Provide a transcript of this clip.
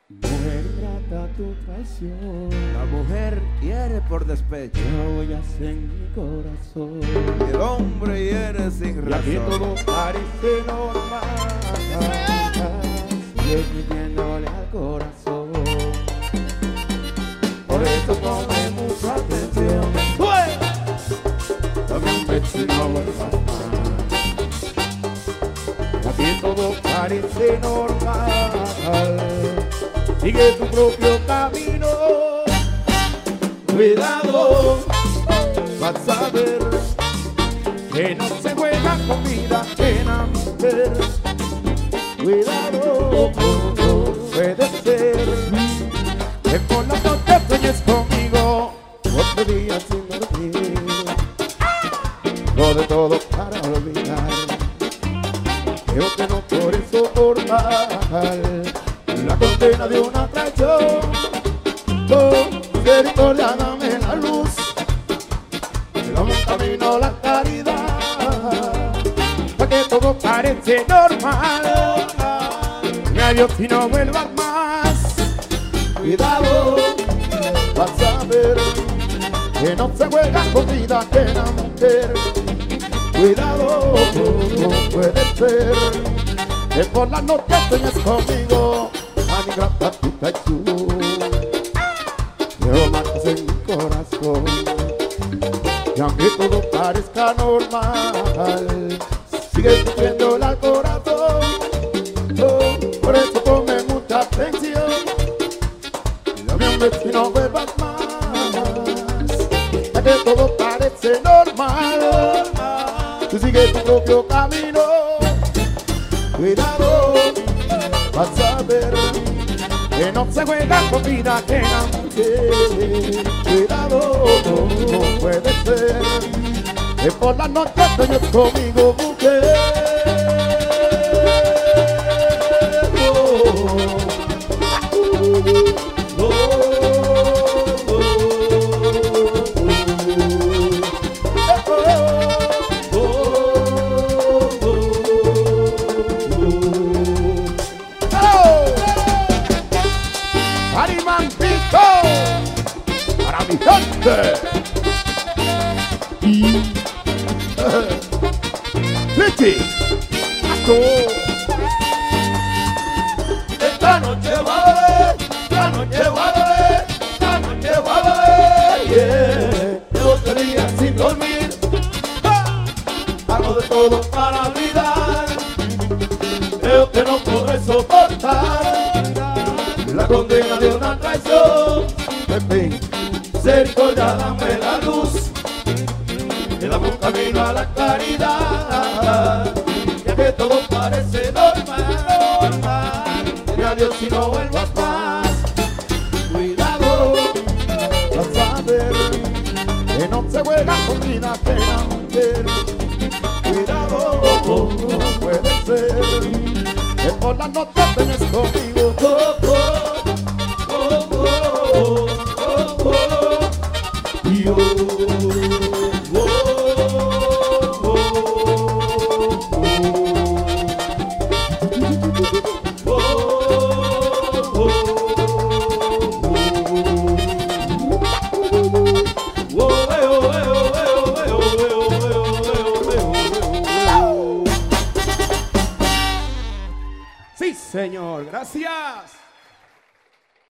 Mujer ingrata, tu traición. La mujer hiere por despecho. Yo huellas en mi corazón. Y el hombre hiere sin Y aquí razón. todo parece normal. Y es mintiéndole al corazón. Por eso ponme mucha atención. Dame un beso y no vuelvas más. Y aquí todo parece normal. Sigue tu propio camino. Cuidado, vas a ver que no se juega con vida ajena, mujer. Cuidado, puede ser que por la noche sueñes conmigo, otro día sin dormir. Lo de todo para olvidar. Creo que no puedes soportar la condena de una traición. Oh, misericordia, dame la luz, dame un camino a la caridad, para que todo parece normal. Y adiós y no vuelvas más. Cuidado, vas a ver que no se juega con vida ajena, mujer. Cuidado, puede ser que por la noche sueñes conmigo. A mi grata tu traición, llevo marcas en mi corazón. Y aunque todo parezca normal, sigue sufriendo al corazón. Oh, por eso ponme mucha atención. Dame un beso y no vuelvas más. Ya que todo parece normal, tú sigue tu propio camino. Cuidado, vas a ver que no se juega con vida ajena, mujer. Cuidado, no puede ser que por la noche sueñes conmigo, mujer. Para mi gente. Ricky, esta noche va a doler, esta noche va a doler, esta noche va a doler, yeah. Llevo 3 días sin dormir, hago de todo para olvidar. Creo que no podré soportar la condena de una traición. En fin, misericordia, dame la luz, que dame un camino a la caridad, ya que todo parece normal. Y adiós y no vuelvas más. Cuidado, vas a ver que no se juega con vida ajena, mujer. Cuidado, puede ser que por la noche sueñes conmigo. Sí, señor, gracias.